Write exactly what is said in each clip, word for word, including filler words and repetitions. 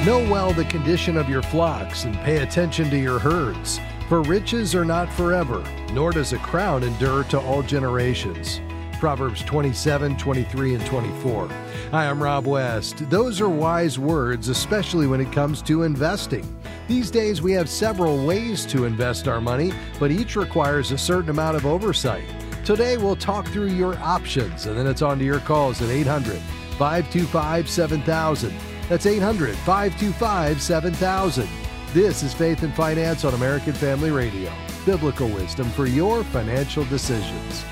Know well the condition of your flocks and pay attention to your herds, for riches are not forever, nor does a crown endure to all generations. Proverbs twenty-seven, twenty-three, and twenty-four. Hi, I'm Rob West. Those are wise words, especially when it comes to investing. These days, we have several ways to invest our money, but each requires a certain amount of oversight. Today, we'll talk through your options, and then it's on to your calls at eight hundred, five two five, seven thousand. That's eight hundred, five two five, seven thousand. This is Faith and Finance on American Family Radio. Biblical wisdom for your financial decisions.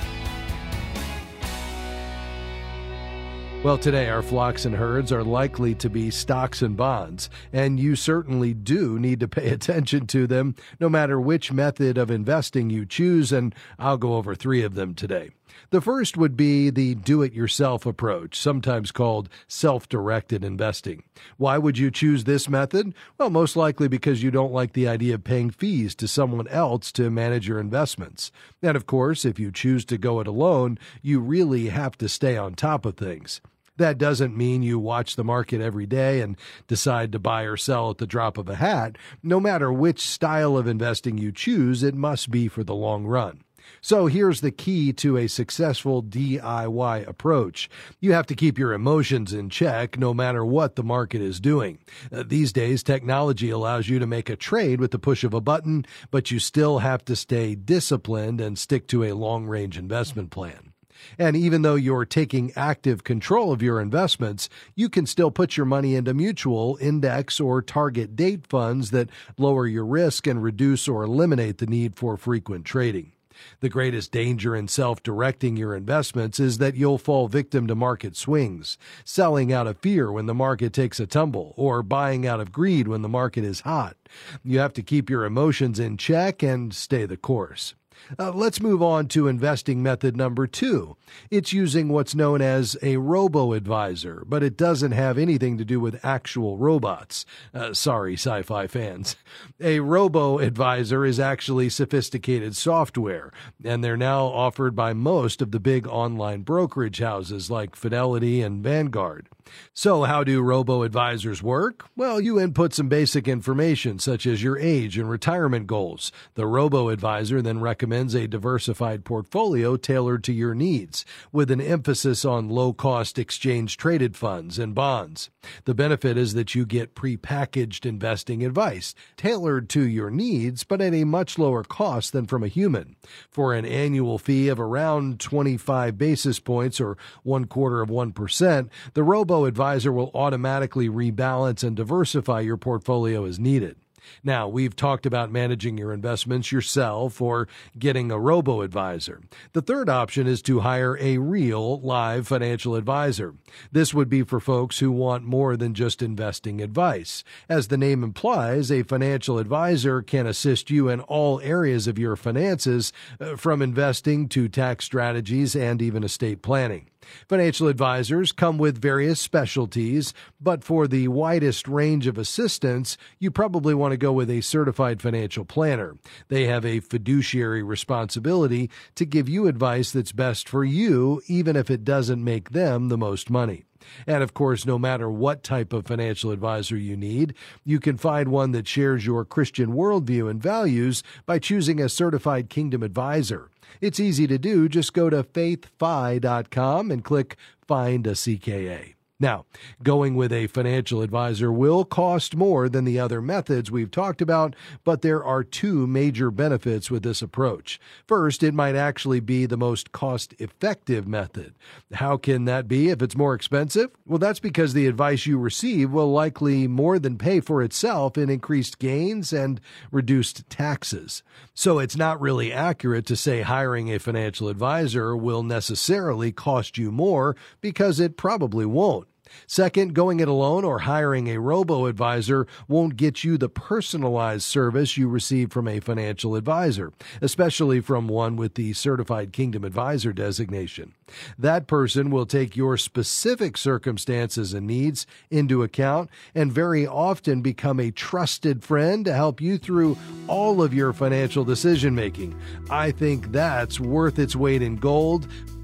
Well, today our flocks and herds are likely to be stocks and bonds, and you certainly do need to pay attention to them no matter which method of investing you choose, and I'll go over three of them today. The first would be the do-it-yourself approach, sometimes called self-directed investing. Why would you choose this method? Well, most likely because you don't like the idea of paying fees to someone else to manage your investments. And of course, if you choose to go it alone, you really have to stay on top of things. That doesn't mean you watch the market every day and decide to buy or sell at the drop of a hat. No matter which style of investing you choose, it must be for the long run. So here's the key to a successful D I Y approach. You have to keep your emotions in check no matter what the market is doing. Uh, these days, technology allows you to make a trade with the push of a button, but you still have to stay disciplined and stick to a long-range investment plan. And even though you're taking active control of your investments, you can still put your money into mutual, index, or target date funds that lower your risk and reduce or eliminate the need for frequent trading. The greatest danger in self-directing your investments is that you'll fall victim to market swings, selling out of fear when the market takes a tumble, or buying out of greed when the market is hot. You have to keep your emotions in check and stay the course. Uh, let's move on to investing method number two. It's using what's known as a robo-advisor, but it doesn't have anything to do with actual robots. Uh, sorry, sci-fi fans. A robo-advisor is actually sophisticated software, and they're now offered by most of the big online brokerage houses like Fidelity and Vanguard. So how do robo-advisors work? Well, you input some basic information such as your age and retirement goals. The robo-advisor then recommends a diversified portfolio tailored to your needs, with an emphasis on low-cost exchange-traded funds and bonds. The benefit is that you get prepackaged investing advice, tailored to your needs, but at a much lower cost than from a human. For an annual fee of around twenty-five basis points or one quarter of one percent, the robo-advisor will automatically rebalance and diversify your portfolio as needed. Now, we've talked about managing your investments yourself or getting a robo-advisor. The third option is to hire a real live financial advisor. This would be for folks who want more than just investing advice. As the name implies, a financial advisor can assist you in all areas of your finances, uh, from investing to tax strategies and even estate planning. Financial advisors come with various specialties, but for the widest range of assistance, you probably want to go with a certified financial planner. They have a fiduciary responsibility to give you advice that's best for you, even if it doesn't make them the most money. And of course, no matter what type of financial advisor you need, you can find one that shares your Christian worldview and values by choosing a certified Kingdom advisor. It's easy to do. Just go to faith fi dot com and click Find a C K A. Now, going with a financial advisor will cost more than the other methods we've talked about, but there are two major benefits with this approach. First, it might actually be the most cost-effective method. How can that be if it's more expensive? Well, that's because the advice you receive will likely more than pay for itself in increased gains and reduced taxes. So it's not really accurate to say hiring a financial advisor will necessarily cost you more, because it probably won't. Second, going it alone or hiring a robo-advisor won't get you the personalized service you receive from a financial advisor, especially from one with the Certified Kingdom Advisor designation. That person will take your specific circumstances and needs into account and very often become a trusted friend to help you through all of your financial decision-making. I think that's worth its weight in gold.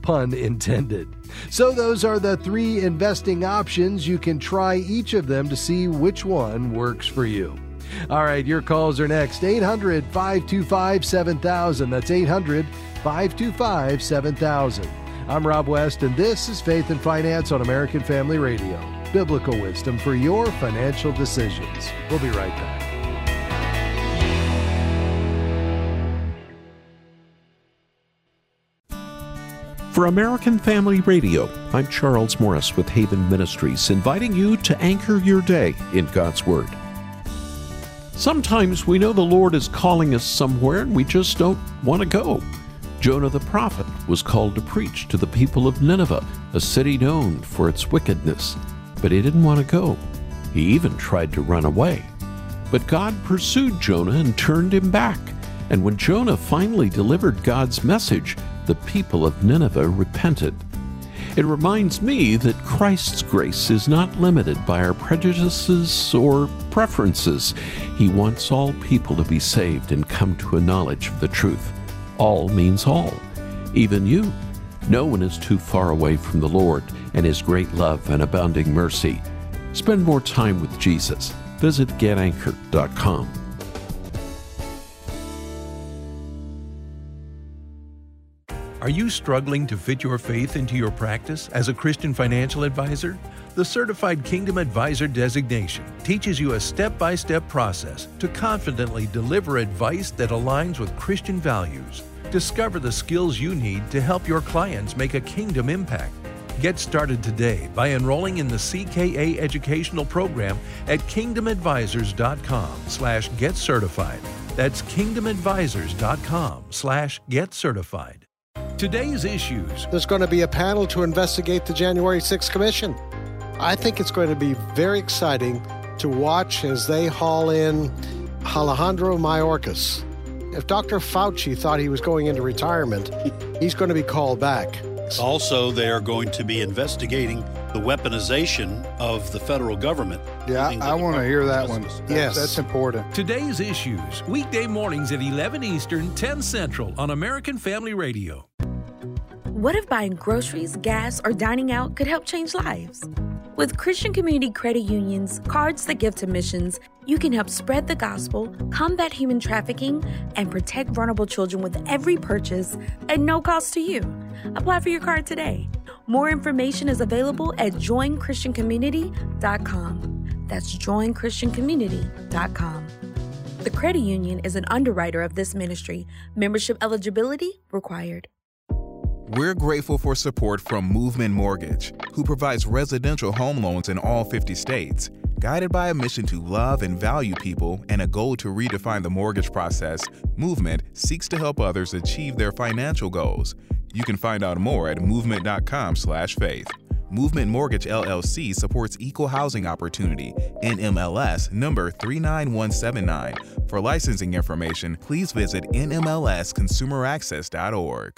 pun intended. So those are the three investing options. You can try each of them to see which one works for you. All right, your calls are next. eight hundred, five two five, seven thousand. That's eight hundred, five two five, seven thousand. I'm Rob West, and this is Faith and Finance on American Family Radio. Biblical wisdom for your financial decisions. We'll be right back. For American Family Radio, I'm Charles Morris with Haven Ministries, inviting you to anchor your day in God's Word. Sometimes we know the Lord is calling us somewhere and we just don't want to go. Jonah the prophet was called to preach to the people of Nineveh, a city known for its wickedness, but he didn't want to go. He even tried to run away. But God pursued Jonah and turned him back. And when Jonah finally delivered God's message, the people of Nineveh repented. It reminds me that Christ's grace is not limited by our prejudices or preferences. He wants all people to be saved and come to a knowledge of the truth. All means all, even you. No one is too far away from the Lord and His great love and abounding mercy. Spend more time with Jesus. Visit get anchored dot com. Are you struggling to fit your faith into your practice as a Christian financial advisor? The Certified Kingdom Advisor designation teaches you a step-by-step process to confidently deliver advice that aligns with Christian values. Discover the skills you need to help your clients make a kingdom impact. Get started today by enrolling in the C K A educational program at kingdom advisors dot com slash get certified. That's kingdom advisors dot com slash get certified. Today's issues. There's going to be a panel to investigate the January sixth Commission. I think it's going to be very exciting to watch as they haul in Alejandro Mayorkas. If Doctor Fauci thought he was going into retirement, he's going to be called back. Also, they are going to be investigating the weaponization of the federal government. Yeah, I, I want to hear that one. That's, yes. That's important. Today's issues, weekday mornings at eleven Eastern, ten Central on American Family Radio. What if buying groceries, gas, or dining out could help change lives? With Christian Community Credit Union's Cards That Give to Missions, you can help spread the gospel, combat human trafficking, and protect vulnerable children with every purchase at no cost to you. Apply for your card today. More information is available at join christian community dot com. That's join christian community dot com. The credit union is an underwriter of this ministry. Membership eligibility required. We're grateful for support from Movement Mortgage, who provides residential home loans in all fifty states. Guided by a mission to love and value people and a goal to redefine the mortgage process, Movement seeks to help others achieve their financial goals. You can find out more at movement dot com slash faith. Movement Mortgage L L C supports equal housing opportunity, N M L S number three nine one seven nine. For licensing information, please visit N M L S consumer access dot org.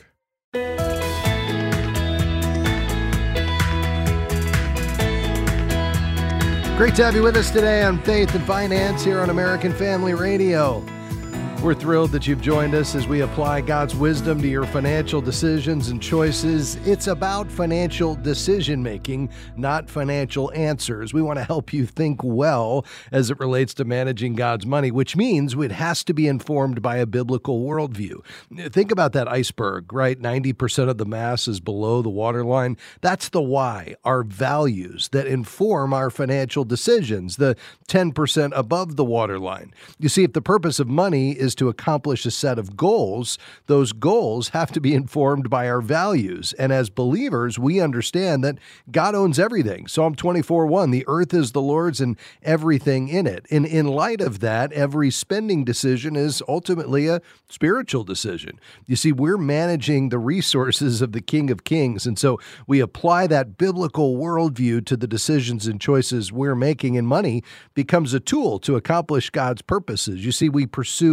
Great to have you with us today on Faith and Finance here on American Family Radio. We're thrilled that you've joined us as we apply God's wisdom to your financial decisions and choices. It's about financial decision-making, not financial answers. We want to help you think well as it relates to managing God's money, which means it has to be informed by a biblical worldview. Think about that iceberg, right? ninety percent of the mass is below the waterline. That's the why, our values that inform our financial decisions, the ten percent above the waterline. You see, if the purpose of money is to accomplish a set of goals, those goals have to be informed by our values. And as believers, we understand that God owns everything. Psalm twenty-four one, the earth is the Lord's and everything in it. And in light of that, every spending decision is ultimately a spiritual decision. You see, we're managing the resources of the King of Kings. And so we apply that biblical worldview to the decisions and choices we're making, and money becomes a tool to accomplish God's purposes. You see, we pursue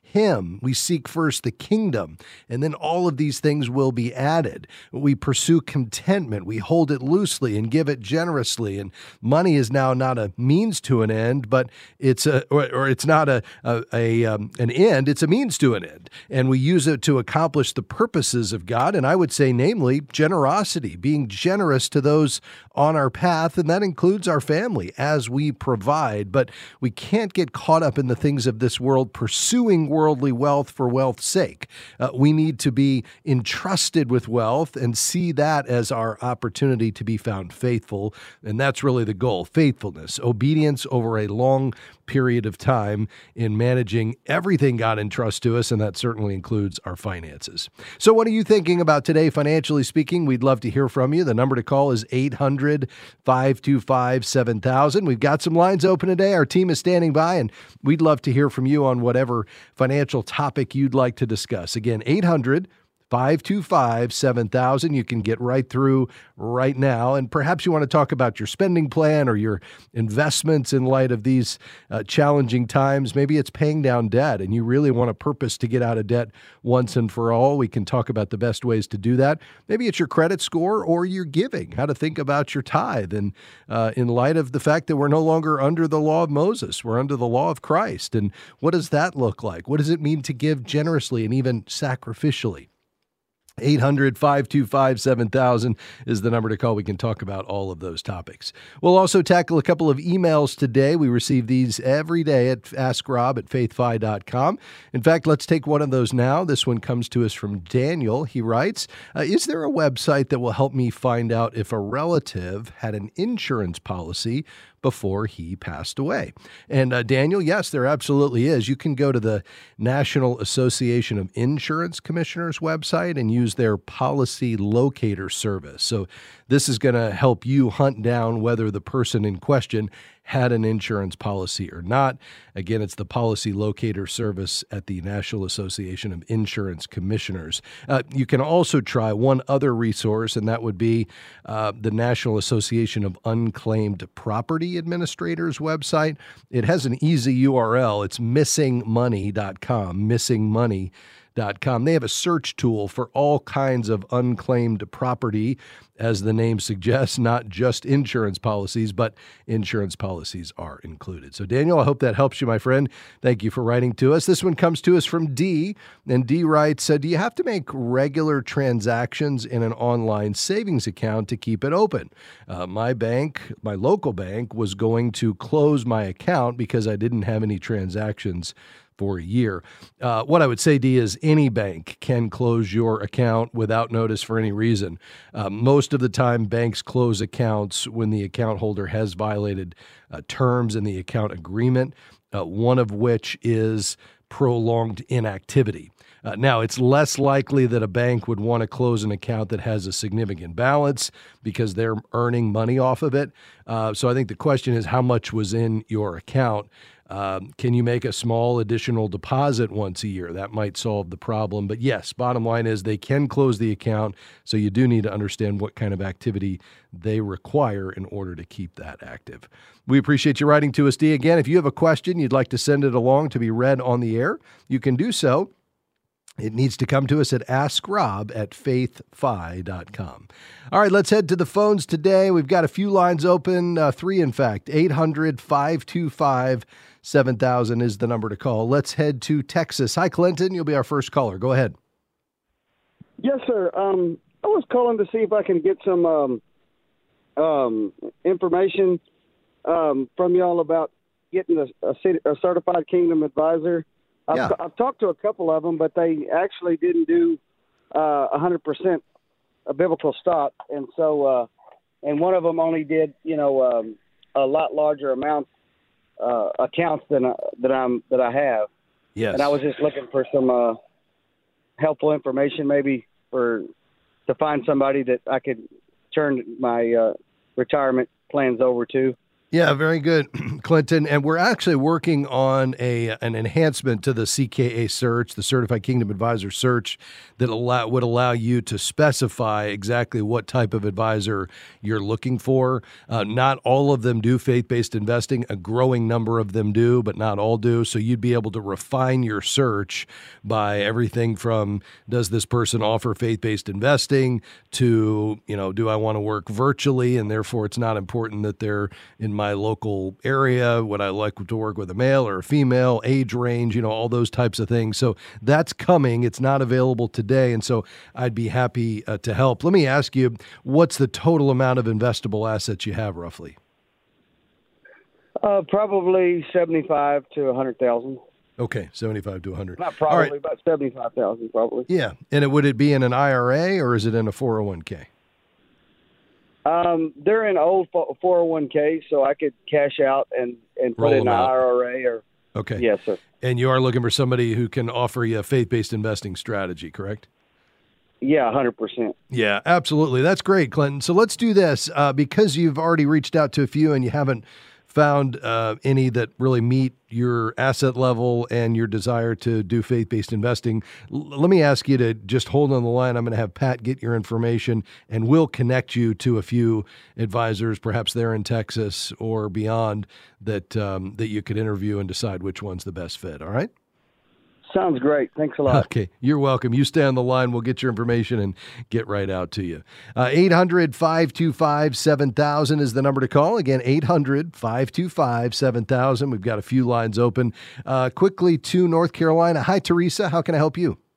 Him. We seek first the kingdom, and then all of these things will be added. We pursue contentment. We hold it loosely and give it generously. And money is now not a means to an end, but it's a, or, or it's not a, a, a um, an end. It's a means to an end. And we use it to accomplish the purposes of God. And I would say, namely, generosity, being generous to those on our path. And that includes our family as we provide. But we can't get caught up in the things of this world, pursuing worldly wealth for wealth's sake. Uh, we need to be entrusted with wealth and see that as our opportunity to be found faithful. And that's really the goal, faithfulness, obedience over a long period of time in managing everything God entrusts to us, and that certainly includes our finances. So what are you thinking about today, financially speaking? We'd love to hear from you. The number to call is eight hundred, five two five, seven thousand. We've got some lines open today. Our team is standing by, and we'd love to hear from you on whatever financial topic you'd like to discuss. Again, eight hundred, five two five, seven thousand. You can get right through right now. And perhaps you want to talk about your spending plan or your investments in light of these uh, challenging times. Maybe it's paying down debt and you really want a purpose to get out of debt once and for all. We can talk about the best ways to do that. Maybe it's your credit score or your giving, how to think about your tithe. And uh, in light of the fact that we're no longer under the law of Moses, we're under the law of Christ. And what does that look like? What does it mean to give generously and even sacrificially? eight hundred, five two five, seven thousand is the number to call. We can talk about all of those topics. We'll also tackle a couple of emails today. We receive these every day at ask rob at faith fi dot com. In fact, let's take one of those now. This one comes to us from Daniel. He writes, uh, is there a website that will help me find out if a relative had an insurance policy before he passed away? And uh, Daniel, yes, there absolutely is. You can go to the National Association of Insurance Commissioners website and use their policy locator service. So this is going to help you hunt down whether the person in question had an insurance policy or not. Again, it's the policy locator service at the National Association of Insurance Commissioners. Uh, you can also try one other resource, and that would be uh, the National Association of Unclaimed Property Administrators website. It has an easy U R L. It's missing money dot com, missing money dot com. They have a search tool for all kinds of unclaimed property, as the name suggests, not just insurance policies, but insurance policies are included. So, Daniel, I hope that helps you, my friend. Thank you for writing to us. This one comes to us from D, and D writes, uh, do you have to make regular transactions in an online savings account to keep it open? Uh, my bank, my local bank, was going to close my account because I didn't have any transactions for a year. Uh, what I would say, D, is any bank can close your account without notice for any reason. Uh, most of the time, banks close accounts when the account holder has violated uh, terms in the account agreement, uh, one of which is prolonged inactivity. Uh, now, it's less likely that a bank would want to close an account that has a significant balance because they're earning money off of it. Uh, so I think the question is, how much was in your account? Um, can you make a small additional deposit once a year? That might solve the problem. But yes, bottom line is they can close the account, so you do need to understand what kind of activity they require in order to keep that active. We appreciate you writing to us, D. Again, if you have a question, you'd like to send it along to be read on the air, you can do so. It needs to come to us at ask rob at faith fi dot com. All right, let's head to the phones today. We've got a few lines open, uh, three in fact. eight hundred, five two five, seven thousand is the number to call. Let's head to Texas. Hi, Clinton. You'll be our first caller. Go ahead. Yes, sir. Um, I was calling to see if I can get some um, um, information um, from y'all about getting a, a, city, a certified Kingdom advisor. I've, Yeah. I've talked to a couple of them, but they actually didn't do uh, one hundred percent a biblical stock. And so, uh, and one of them only did, you know, um, a lot larger amount uh, accounts than, uh, that I'm, that I have. Yes. And I was just looking for some uh, helpful information, maybe for, to find somebody that I could turn my uh, retirement plans over to. Yeah, very good, Clinton. And we're actually working on a an enhancement to the C K A search, the Certified Kingdom Advisor search, that allow, would allow you to specify exactly what type of advisor you're looking for. Uh, not all of them do faith-based investing. A growing number of them do, but not all do. So you'd be able to refine your search by everything from, does this person offer faith-based investing, to, you know, do I want to work virtually, and therefore it's not important that they're in my local area? Would I like to work with a male or a female, age range, you know, all those types of things. So that's coming. It's not available today. And so I'd be happy uh, to help. Let me ask you, what's the total amount of investable assets you have roughly? Uh, probably seventy-five to a hundred thousand. Okay. seventy-five to a hundred. Not probably, right. About seventy-five thousand probably. Yeah. And it, would it be in an I R A or is it in a four oh one k? Um, they're in old four oh one k, so I could cash out and, and put Roll it in an out. I R A or. Okay. Yes, sir. And you are looking for somebody who can offer you a faith-based investing strategy, correct? Yeah, one hundred percent. Yeah, absolutely. That's great, Clinton. So let's do this. Uh, because you've already reached out to a few and you haven't found uh, any that really meet your asset level and your desire to do faith-based investing, L- let me ask you to just hold on the line. I'm going to have Pat get your information, and we'll connect you to a few advisors, perhaps they're in Texas or beyond, that um, that you could interview and decide which one's the best fit. All right? Sounds great. Thanks a lot. Okay. You're welcome. You stay on the line. We'll get your information and get right out to you. Uh, eight hundred, five two five, seven thousand is the number to call. Again, eight hundred, five two five, seven thousand. We've got a few lines open. Uh, quickly to North Carolina. Hi, Teresa. How can I help you?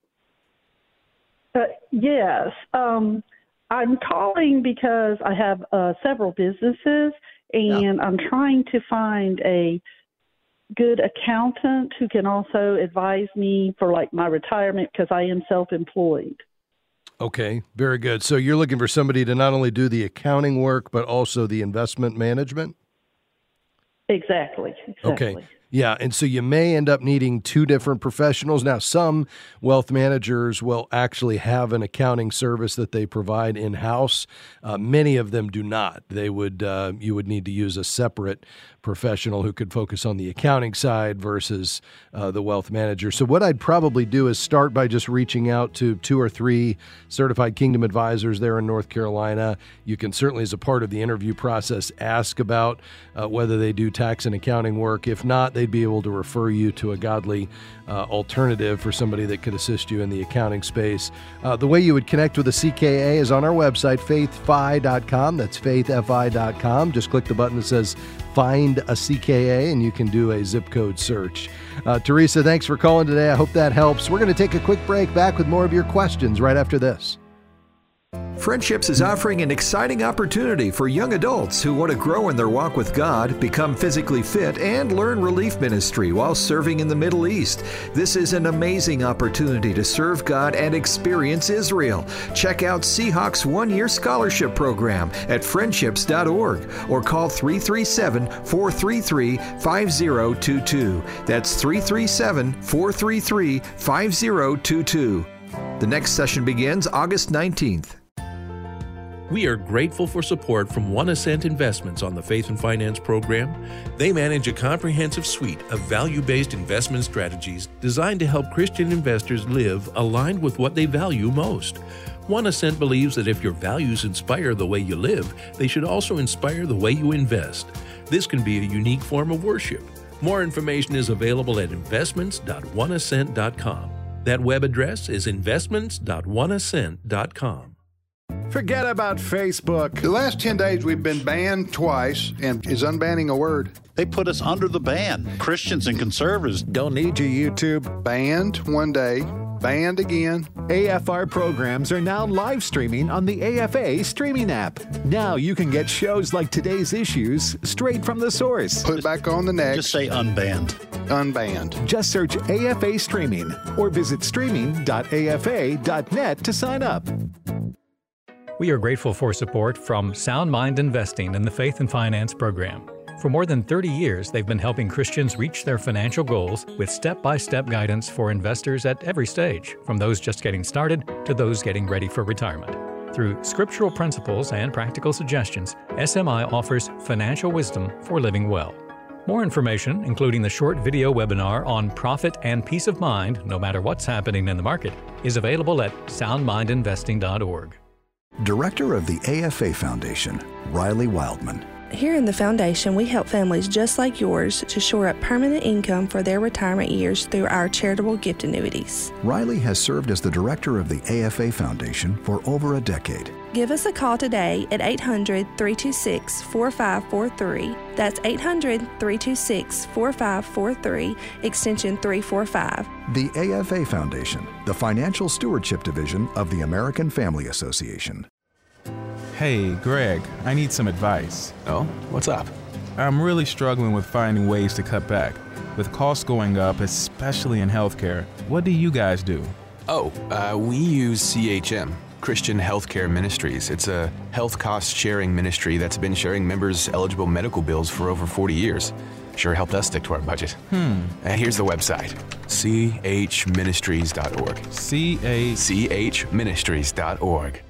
Uh, yes. Um, I'm calling because I have uh, several businesses, and yeah. I'm trying to find a good accountant who can also advise me for like my retirement, because I am self-employed. Okay, very good. So you're looking for somebody to not only do the accounting work, but also the investment management? Exactly. exactly. Okay. Yeah, and so you may end up needing two different professionals. Now, some wealth managers will actually have an accounting service that they provide in-house. Uh, many of them do not. They would uh, you would need to use a separate professional who could focus on the accounting side versus uh, the wealth manager. So what I'd probably do is start by just reaching out to two or three certified Kingdom advisors there in North Carolina. You can certainly, as a part of the interview process, ask about uh, whether they do tax and accounting work. If not, they'd be able to refer you to a godly uh, alternative for somebody that could assist you in the accounting space. Uh, the way you would connect with a C K A is on our website, faith fi dot com. That's faith fi dot com. Just click the button that says Find a C K A, and you can do a zip code search. Uh, Teresa, thanks for calling today. I hope that helps. We're going to take a quick break, back with more of your questions right after this. Friendships is offering an exciting opportunity for young adults who want to grow in their walk with God, become physically fit, and learn relief ministry while serving in the Middle East. This is an amazing opportunity to serve God and experience Israel. Check out Seahawks one-year scholarship program at friendships dot org or call three three seven, four three three, five zero two two. That's three three seven, four three three, five zero two two. The next session begins August nineteenth. We are grateful for support from One Ascent Investments on the Faith and Finance program. They manage a comprehensive suite of value-based investment strategies designed to help Christian investors live aligned with what they value most. One Ascent believes that if your values inspire the way you live, they should also inspire the way you invest. This can be a unique form of worship. More information is available at investments dot one ascent dot com. That web address is investments dot one ascent dot com. Forget about Facebook. The last ten days we've been banned twice, and is unbanning a word? They put us under the ban. Christians and conservatives don't need you, YouTube. Banned one day, banned again. A F R programs are now live streaming on the A F A streaming app. Now you can get shows like today's issues straight from the source. Put back on the next. Just say unbanned. Unbanned. Just search A F A streaming or visit streaming dot a f a dot net to sign up. We are grateful for support from Sound Mind Investing in the Faith and Finance program. For more than thirty years, they've been helping Christians reach their financial goals with step-by-step guidance for investors at every stage, from those just getting started to those getting ready for retirement. Through scriptural principles and practical suggestions, S M I offers financial wisdom for living well. More information, including the short video webinar on profit and peace of mind, no matter what's happening in the market, is available at sound mind investing dot org. Director of the A F A Foundation, Riley Wildman. Here in the Foundation, we help families just like yours to shore up permanent income for their retirement years through our charitable gift annuities. Riley has served as the director of the A F A Foundation for over a decade. Give us a call today at eight hundred, three two six, four five four three. That's eight hundred, three two six, four five four three, extension three four five. The A F A Foundation, the Financial Stewardship Division of the American Family Association. Hey, Greg, I need some advice. Oh, what's up? I'm really struggling with finding ways to cut back. With costs going up, especially in healthcare, what do you guys do? Oh, uh, we use C H M, Christian Healthcare Ministries. It's a health cost sharing ministry that's been sharing members' eligible medical bills for over forty years. Sure helped us stick to our budget. Hmm. Uh, here's the website, c h ministries dot org. C A... c h ministries dot org.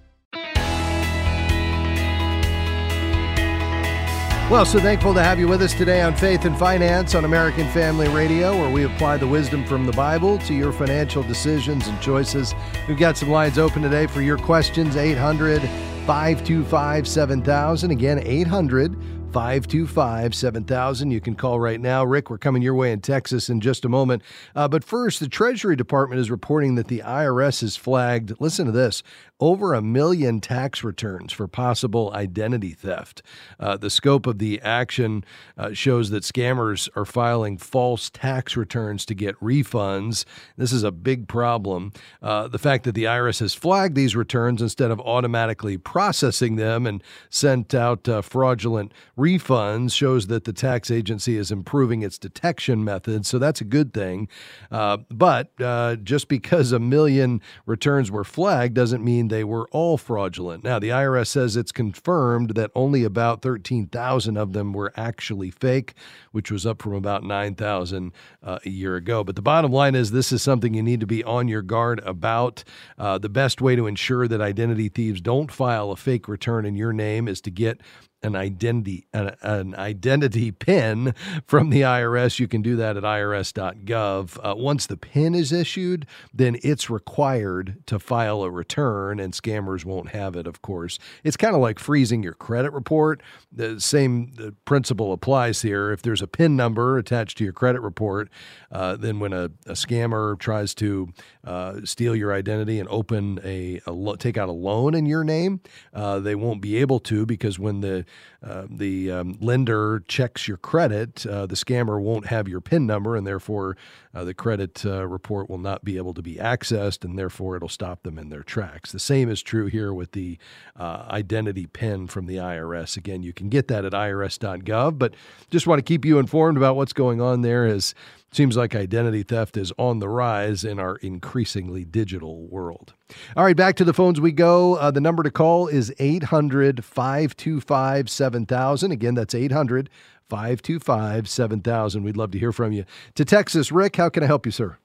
Well, so thankful to have you with us today on Faith and Finance on American Family Radio, where we apply the wisdom from the Bible to your financial decisions and choices. We've got some lines open today for your questions, eight hundred, five two five, seven thousand. Again, eight hundred, five two five, seven thousand. You can call right now. Rick, we're coming your way in Texas in just a moment. Uh, but first, the Treasury Department is reporting that the I R S has flagged, listen to this, over a million tax returns for possible identity theft. Uh, the scope of the action uh, shows that scammers are filing false tax returns to get refunds. This is a big problem. Uh, the fact that the I R S has flagged these returns instead of automatically processing them and sent out uh, fraudulent refunds shows that the tax agency is improving its detection methods, so that's a good thing. Uh, but uh, just because a million returns were flagged doesn't mean they were all fraudulent. Now, the I R S says it's confirmed that only about thirteen thousand of them were actually fake, which was up from about nine thousand uh, a year ago. But the bottom line is this is something you need to be on your guard about. Uh, the best way to ensure that identity thieves don't file a fake return in your name is to get an identity an, an identity PIN from the I R S. You can do that at I R S dot gov. Uh, once the PIN is issued, then it's required to file a return, and scammers won't have it, of course. It's kind of like freezing your credit report. The same the principle applies here. If there's a PIN number attached to your credit report, uh, then when a, a scammer tries to uh, steal your identity and open a, a lo- take out a loan in your name, uh, they won't be able to, because when the Uh, the um, lender checks your credit, uh, the scammer won't have your PIN number, and therefore uh, the credit uh, report will not be able to be accessed, and therefore it'll stop them in their tracks. The same is true here with the uh, identity PIN from the I R S. Again, you can get that at I R S dot gov, but just want to keep you informed about what's going on there, as it seems like identity theft is on the rise in our increasingly digital world. All right, back to the phones we go. Uh, the number to call is eight hundred, five two five, seven thousand. Again, that's eight hundred, five two five, seven thousand. We'd love to hear from you. To Texas, Rick, how can I help you, sir?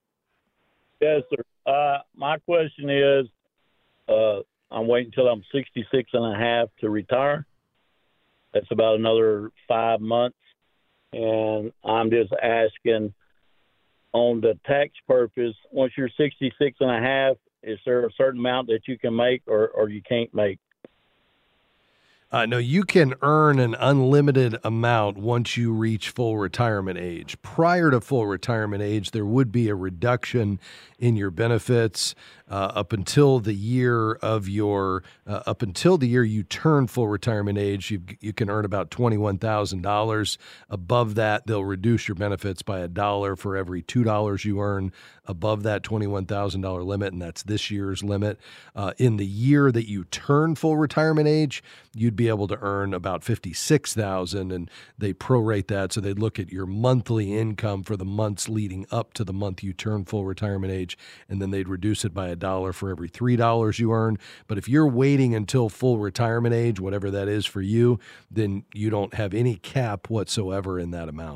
Yes, sir. Uh, my question is, uh, I'm waiting until I'm sixty-six and a half to retire. That's about another five months. And I'm just asking, on the tax purpose, once you're sixty-six and a half, is there a certain amount that you can make or, or you can't make? Uh, no, you can earn an unlimited amount once you reach full retirement age. Prior to full retirement age, there would be a reduction in your benefits uh, up until the year of your uh, up until the year you turn full retirement age. You you can earn about twenty-one thousand dollars. Above that, they'll reduce your benefits by a dollar for every two dollars you earn above that twenty-one thousand dollars limit, and that's this year's limit. Uh, in the year that you turn full retirement age, you'd be able to earn about fifty-six thousand dollars, and they prorate that, so they'd look at your monthly income for the months leading up to the month you turn full retirement age, and then they'd reduce it by a dollar for every three dollars you earn. But if you're waiting until full retirement age, whatever that is for you, then you don't have any cap whatsoever in that amount.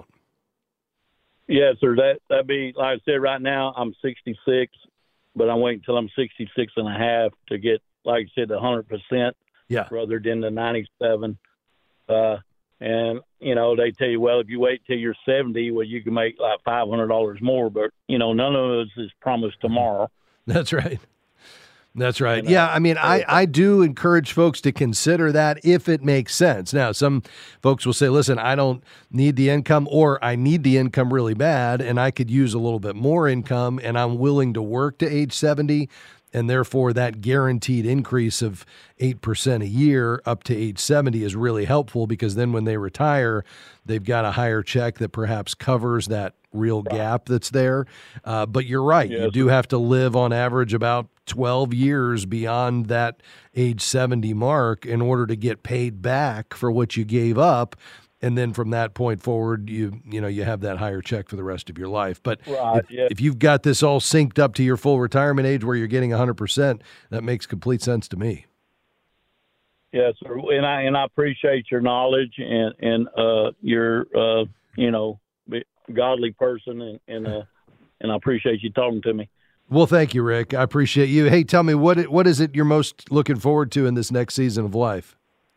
Yes, sir. That, that'd be, like I said, right now I'm sixty-six, but I'm waiting until I'm sixty-six and a half to get like I said, the hundred percent, yeah, rather than the ninety-seven. Uh, and you know, they tell you, well, if you wait till you're seventy, well, you can make like five hundred dollars more. But you know, none of us is promised tomorrow. That's right. That's right. Yeah, I mean, I, I do encourage folks to consider that if it makes sense. Now, some folks will say, listen, I don't need the income, or I need the income really bad, and I could use a little bit more income, and I'm willing to work to age seventy, and therefore that guaranteed increase of eight percent a year up to age seventy is really helpful, because then when they retire, they've got a higher check that perhaps covers that real gap that's there. Uh, but you're right. Yes. You do have to live on average about twelve years beyond that age seventy mark in order to get paid back for what you gave up. And then from that point forward, you you know, you have that higher check for the rest of your life. But right, if, yeah. if you've got this all synced up to your full retirement age where you're getting one hundred percent, that makes complete sense to me. Yes, sir. And I and I appreciate your knowledge and and uh, your uh, you know, godly person, and and, uh, and I appreciate you talking to me. Well, thank you, Rick. I appreciate you. Hey, tell me, what what is it you're most looking forward to in this next season of life?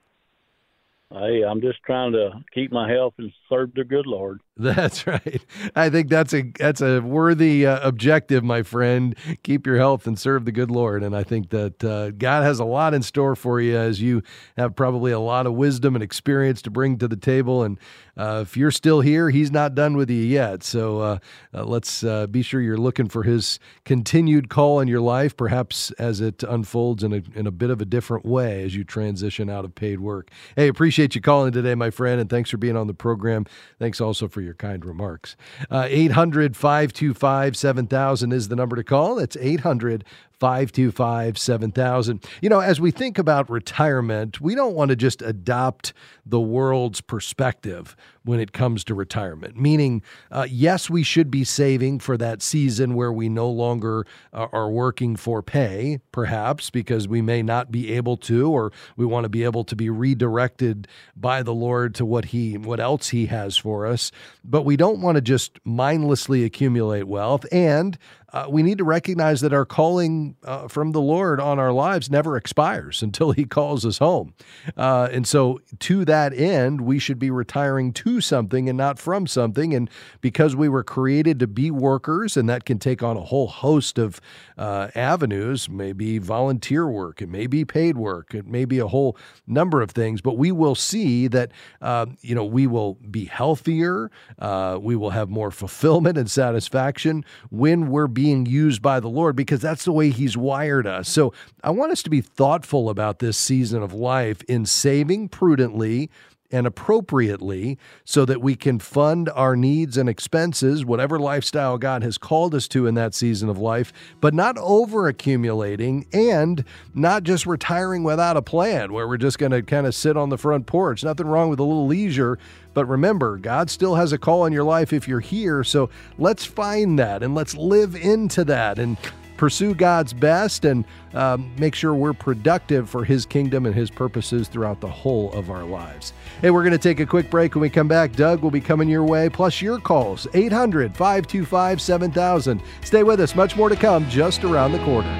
Hey, I'm just trying to keep my health and serve the good Lord. That's right. I think that's a that's a worthy uh, objective, my friend. Keep your health and serve the good Lord. And I think that uh, God has a lot in store for you, as you have probably a lot of wisdom and experience to bring to the table. And uh, if you're still here, He's not done with you yet. So uh, uh, let's uh, be sure you're looking for His continued call in your life, perhaps as it unfolds in a in a bit of a different way as you transition out of paid work. Hey, appreciate you calling today, my friend, and thanks for being on the program. Thanks also for your kind remarks. Uh, eight hundred, five two five, seven thousand is the number to call. That's eight hundred, five two five, seven thousand. You know, as we think about retirement, we don't want to just adopt the world's perspective when it comes to retirement, meaning, uh, yes, we should be saving for that season where we no longer uh, are working for pay, perhaps because we may not be able to, or we want to be able to be redirected by the Lord to what he, what else He has for us. But we don't want to just mindlessly accumulate wealth, and Uh, we need to recognize that our calling uh, from the Lord on our lives never expires until He calls us home. Uh, and so to that end, we should be retiring to something and not from something. And because we were created to be workers, and that can take on a whole host of uh, avenues, maybe volunteer work, it may be paid work, it may be a whole number of things, but we will see that, uh, you know, we will be healthier, uh, we will have more fulfillment and satisfaction when we're being used by the Lord, because that's the way He's wired us. So I want us to be thoughtful about this season of life in saving prudently and appropriately so that we can fund our needs and expenses, whatever lifestyle God has called us to in that season of life, but not over accumulating and not just retiring without a plan where we're just going to kind of sit on the front porch. Nothing wrong with a little leisure, but remember, God still has a call in your life if you're here. So let's find that and let's live into that and pursue God's best, and um, make sure we're productive for His kingdom and His purposes throughout the whole of our lives. Hey, we're going to take a quick break. When we come back, Doug will be coming your way, plus your calls, eight hundred, five two five, seven thousand. Stay with us. Much more to come just around the corner.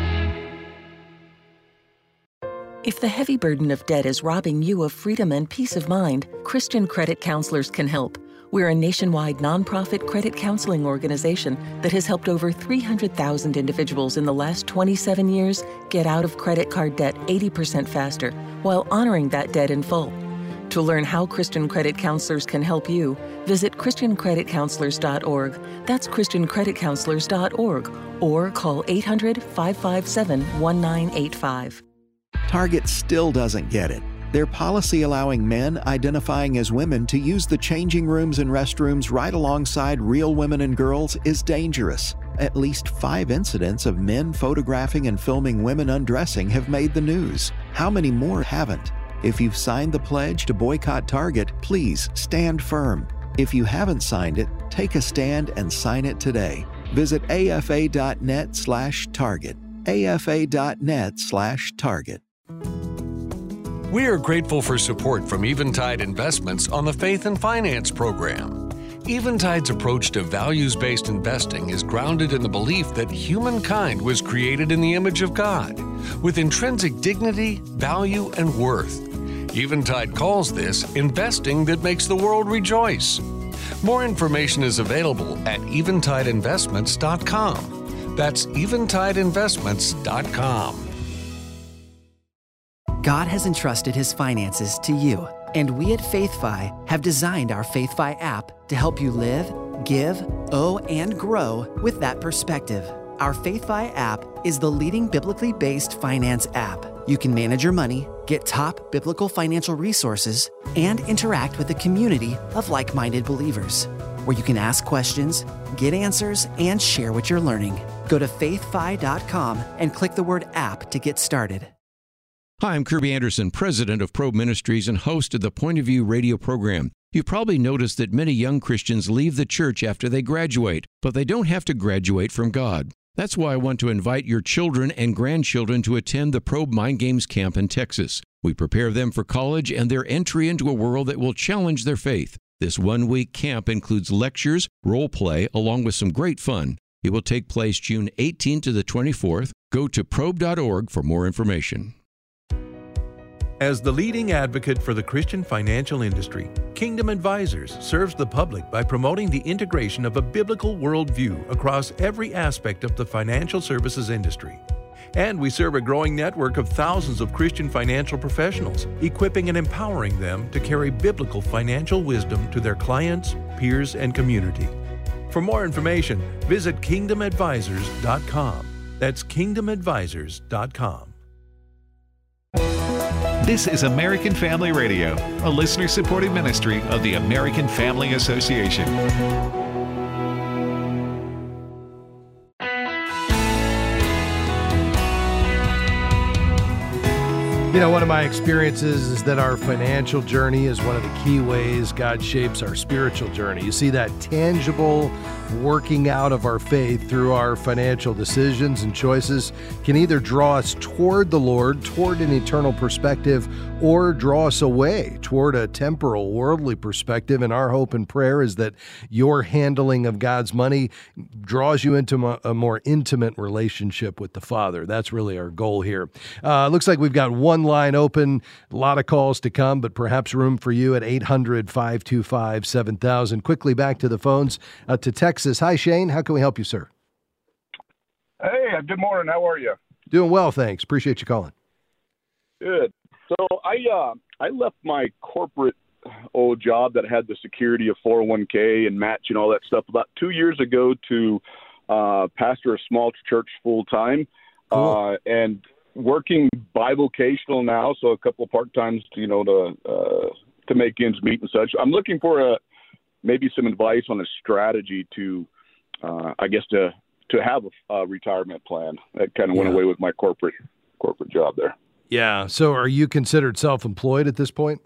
If the heavy burden of debt is robbing you of freedom and peace of mind, Christian Credit Counselors can help. We're a nationwide nonprofit credit counseling organization that has helped over three hundred thousand individuals in the last twenty-seven years get out of credit card debt eighty percent faster while honoring that debt in full. To learn how Christian Credit Counselors can help you, visit Christian Credit Counselors dot org. That's Christian Credit Counselors dot org, or call eight hundred, five five seven, one nine eight five. Target still doesn't get it. Their policy allowing men identifying as women to use the changing rooms and restrooms right alongside real women and girls is dangerous. At least five incidents of men photographing and filming women undressing have made the news. How many more haven't? If you've signed the pledge to boycott Target, please stand firm. If you haven't signed it, take a stand and sign it today. Visit afa.net slash target. afa.net slash target. We are grateful for support from Eventide Investments on the Faith and Finance program. Eventide's approach to values-based investing is grounded in the belief that humankind was created in the image of God. with intrinsic dignity, value, and worth. Eventide calls this investing that makes the world rejoice. More information is available at eventide investments dot com. That's eventide investments dot com. God has entrusted His finances to you, and we at FaithFi have designed our FaithFi app to help you live, give, owe, and grow with that perspective. Our FaithFi app is the leading biblically based finance app. You can manage your money, get top biblical financial resources, and interact with a community of like-minded believers, where you can ask questions, get answers, and share what you're learning. Go to faith fi dot com and click the word app to get started. Hi, I'm Kirby Anderson, president of Probe Ministries and host of the Point of View radio program. You've probably noticed that many young Christians leave the church after they graduate, but they don't have to graduate from God. That's why I want to invite your children and grandchildren to attend the Probe Mind Games Camp in Texas. We prepare them for college and their entry into a world that will challenge their faith. This one-week camp includes lectures, role play, along with some great fun. It will take place June eighteenth to the twenty-fourth. Go to probe dot org for more information. As the leading advocate for the Christian financial industry, Kingdom Advisors serves the public by promoting the integration of a biblical worldview across every aspect of the financial services industry. And we serve a growing network of thousands of Christian financial professionals, equipping and empowering them to carry biblical financial wisdom to their clients, peers, and community. For more information, visit kingdom advisors dot com. That's kingdom advisors dot com. This is American Family Radio, a listener-supported ministry of the American Family Association. You know, one of my experiences is that our financial journey is one of the key ways God shapes our spiritual journey. You see that tangible working out of our faith through our financial decisions and choices can either draw us toward the Lord, toward an eternal perspective, or draw us away toward a temporal, worldly perspective. And our hope and prayer is that your handling of God's money draws you into a more intimate relationship with the Father. That's really our goal here. Uh, looks like we've got one line open, a lot of calls to come, but perhaps room for you at eight hundred, five two five, seven thousand. Quickly back to the phones, uh, to Texas. Hi, Shane. How can we help you, sir? Hey, good morning. How are you? Doing well, thanks. Appreciate you calling. Good. So I uh, I left my corporate old job that had the security of four oh one k and match and all that stuff about two years ago to uh, pastor a small church full time. Cool. Uh, and working bivocational now, so a couple of part times, you know, to uh, to make ends meet and such. I'm looking for a maybe some advice on a strategy to, uh, I guess, to to have a, a retirement plan. That kind of yeah. went away with my corporate corporate job there. Yeah. So, are you considered self-employed at this point?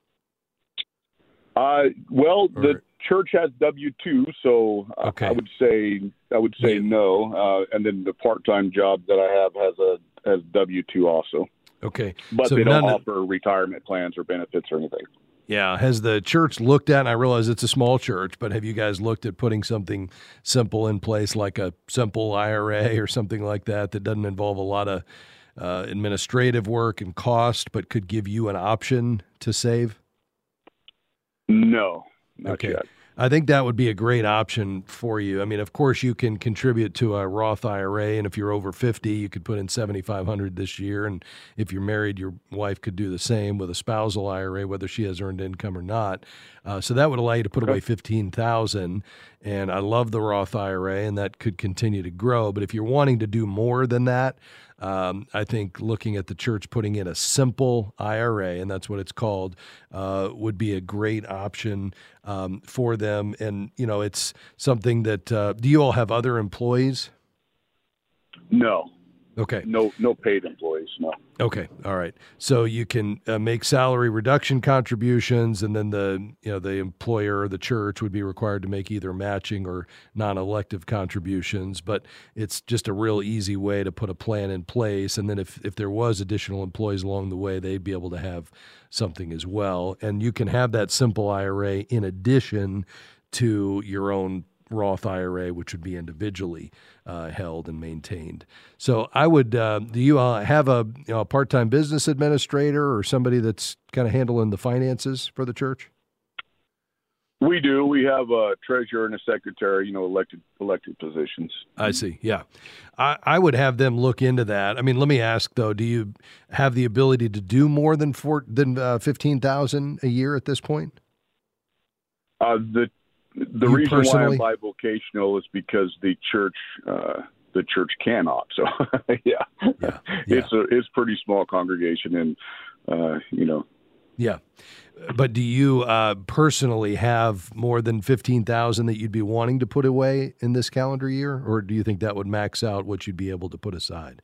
Uh, well, or... the church has W two, so okay. I would say I would say yeah. no. Uh, and then the part-time job that I have has a has W two also. Okay. But so they don't none offer of... retirement plans or benefits or anything. Yeah. Has the church looked at, and I realize it's a small church, but have you guys looked at putting something simple in place, like a simple I R A or something like that, that doesn't involve a lot of uh, administrative work and cost, but could give you an option to save? No, not okay. yet. I think that would be a great option for you. I mean, of course, you can contribute to a Roth I R A, and if you're over fifty, you could put in seventy-five hundred dollars this year, and if you're married, your wife could do the same with a spousal I R A, whether she has earned income or not. Uh, so that would allow you to put okay. away fifteen thousand dollars, and I love the Roth I R A, and that could continue to grow. But if you're wanting to do more than that, Um, I think looking at the church putting in a simple I R A, and that's what it's called, uh, would be a great option um, for them. And, you know, it's something that, uh, do you all have other employees? No. Okay. No, no paid employees, no. Okay. All right. So you can uh, make salary reduction contributions, and then the, you know, the employer or the church would be required to make either matching or non-elective contributions, but it's just a real easy way to put a plan in place. And then if, if there was additional employees along the way, they'd be able to have something as well. And you can have that simple I R A in addition to your own Roth I R A, which would be individually uh, held and maintained. So I would, uh, do you uh, have a, you know, a part-time business administrator or somebody that's kind of handling the finances for the church? We do. We have a treasurer and a secretary, you know, elected elected positions. I see. Yeah. I, I would have them look into that. I mean, let me ask, though, do you have the ability to do more than four, than uh, fifteen thousand dollars a year at this point? Uh, the the You reason personally? why I'm bivocational is because the church uh, the church cannot. So, yeah. yeah. It's a it's pretty small congregation, and, uh, you know. Yeah. But do you uh, personally have more than fifteen thousand that you'd be wanting to put away in this calendar year? Or do you think that would max out what you'd be able to put aside?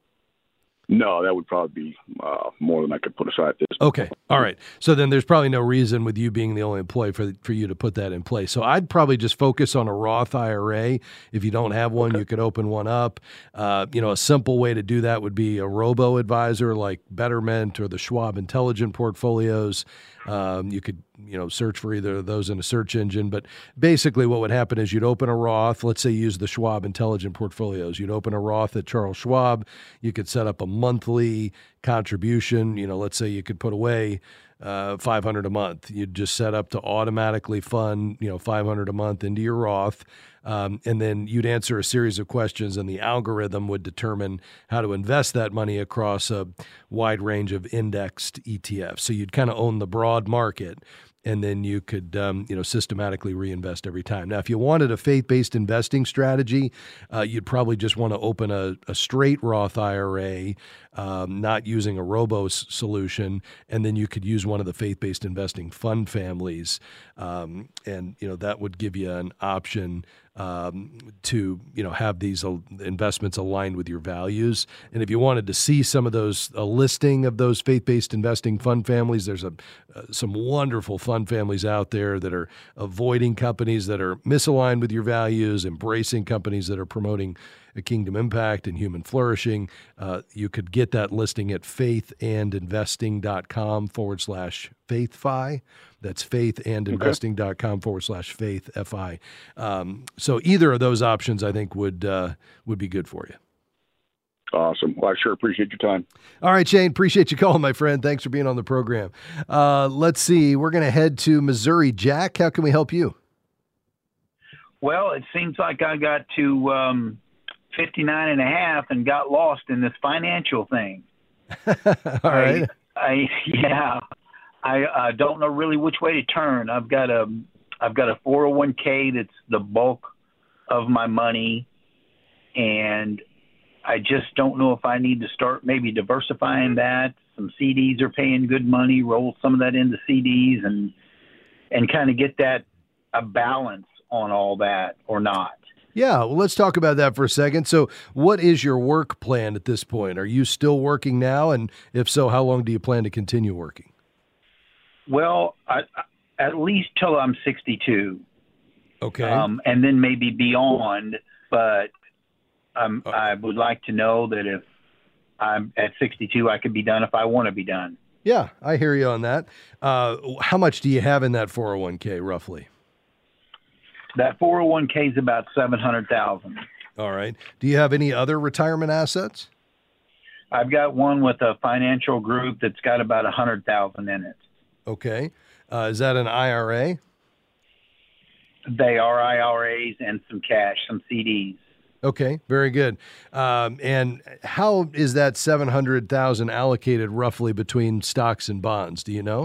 No, that would probably be uh, more than I could put aside at this. Okay. All right. So then there's probably no reason with you being the only employee for for you to put that in place. So I'd probably just focus on a Roth I R A. If you don't have one, okay. you could open one up. Uh, you know, a simple way to do that would be a robo-advisor like Betterment or the Schwab Intelligent Portfolios. Um, you could, you know, search for either of those in a search engine. But basically what would happen is you'd open a Roth. Let's say you use the Schwab Intelligent Portfolios. You'd open a Roth at Charles Schwab. You could set up a monthly contribution. You know, let's say you could put away uh, five hundred dollars a month. You'd just set up to automatically fund, you know, five hundred dollars a month into your Roth. Um, and then you'd answer a series of questions, and the algorithm would determine how to invest that money across a wide range of indexed E T Fs. So you'd kind of own the broad market, and then you could, um, you know, systematically reinvest every time. Now, if you wanted a faith-based investing strategy, uh, you'd probably just want to open a, a straight Roth I R A, um, not using a robo s- solution, and then you could use one of the faith-based investing fund families, um, and you know that would give you an option um, to you know have these uh, investments aligned with your values. And if you wanted to see some of those, a listing of those faith-based investing fund families, there's a uh, some wonderful fund families out there that are avoiding companies that are misaligned with your values, embracing companies that are promoting a kingdom impact and human flourishing. Uh, you could get that listing at faithandinvesting.com forward slash faithfi. That's faithandinvesting.com forward slash faith, F I. Um, so either of those options, I think, would uh, would be good for you. Awesome. Well, I sure appreciate your time. All right, Shane, appreciate you calling, my friend. Thanks for being on the program. Uh, let's see. We're going to head to Missouri. Jack, how can we help you? Well, it seems like I got to um, fifty-nine and a half and got lost in this financial thing. All right. I, I yeah, I uh, don't know really which way to turn. I've got a I've got a four oh one k that's the bulk of my money, and I just don't know if I need to start maybe diversifying that. Some C Ds are paying good money. Roll some of that into C Ds and and kind of get that a balance on all that, or not. Yeah, well, let's talk about that for a second. So what is your work plan at this point? Are you still working now? And if so, how long do you plan to continue working? Well, I, at least till I'm sixty-two. Okay. Um, and then maybe beyond. But um, I would like to know that if I'm at sixty-two, I could be done if I want to be done. Yeah, I hear you on that. Uh, how much do you have in that four oh one k roughly? That four oh one k is about seven hundred thousand dollars. All right. Do you have any other retirement assets? I've got one with a financial group that's got about one hundred thousand dollars in it. Okay. Uh, is that an I R A? They are I R As and some cash, some C Ds. Okay, very good. Um, and how is that seven hundred thousand dollars allocated roughly between stocks and bonds? Do you know?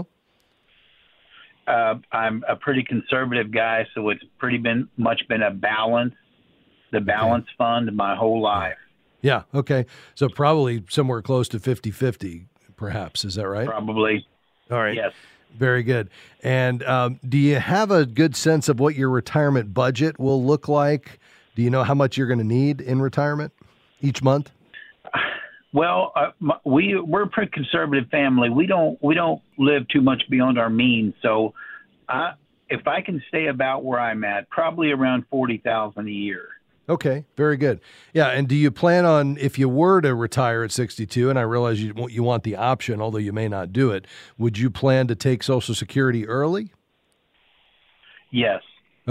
Uh, I'm a pretty conservative guy, so it's pretty been much been a balance, the balance okay. fund my whole life. Yeah, okay. So probably somewhere close to fifty-fifty, perhaps. Is that right? Probably. All right. Yes. Very good. And um, do you have a good sense of what your retirement budget will look like? Do you know how much you're going to need in retirement each month? Well, uh, we we're a pretty conservative family. We don't we don't live too much beyond our means. So, I, if I can stay about where I'm at, probably around forty thousand a year. Okay, very good. Yeah, and do you plan on, if you were to retire at sixty-two, and I realize you you want the option, although you may not do it, would you plan to take Social Security early? Yes. Okay.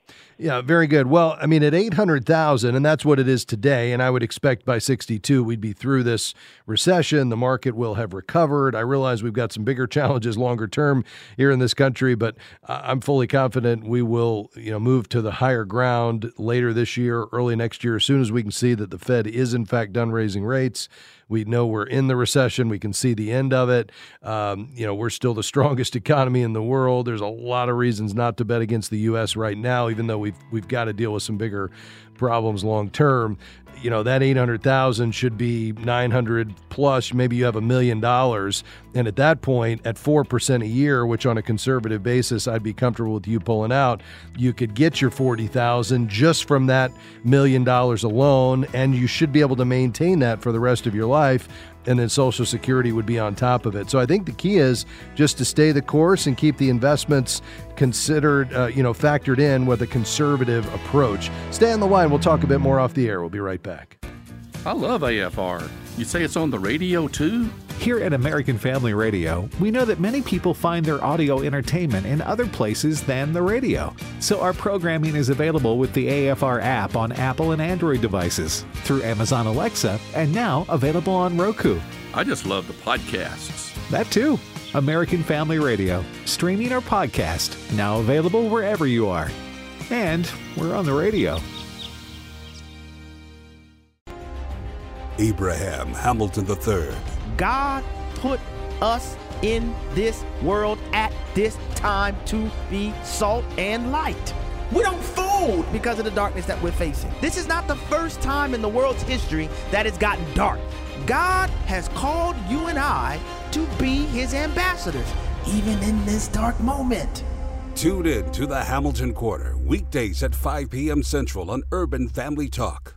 Yeah, very good. Well, I mean, at eight hundred thousand, and that's what it is today, and I would expect by sixty-two we'd be through this recession. The market will have recovered. I realize we've got some bigger challenges longer term here in this country, but I'm fully confident we will, you know, move to the higher ground later this year, early next year, as soon as we can see that the Fed is in fact done raising rates. We know we're in the recession. We can see the end of it. Um, you know, we're still the strongest economy in the world. There's a lot of reasons not to bet against the U S right now, even though we've we've got to deal with some bigger problems long term. You know, that eight hundred thousand should be nine hundred plus. Maybe you have a million dollars. And at that point, at four percent a year, which on a conservative basis, I'd be comfortable with you pulling out, you could get your forty thousand just from that million dollars alone. And you should be able to maintain that for the rest of your life. And then Social Security would be on top of it. So I think the key is just to stay the course and keep the investments considered, uh, you know, factored in with a conservative approach. Stay on the line. We'll talk a bit more off the air. We'll be right back. I love A F R. You say it's on the radio too? Here at American Family Radio, we know that many people find their audio entertainment in other places than the radio. So our programming is available with the A F R app on Apple and Android devices, through Amazon Alexa, and now available on Roku. I just love the podcasts. That too. American Family Radio, streaming or podcast, now available wherever you are. And we're on the radio. Abraham Hamilton the third. God put us in this world at this time to be salt and light. We don't fold because of the darkness that we're facing. This is not the first time in the world's history that it's gotten dark. God has called you and I to be his ambassadors, even in this dark moment. Tune in to the Hamilton Quarter, weekdays at five p.m. Central on Urban Family Talk.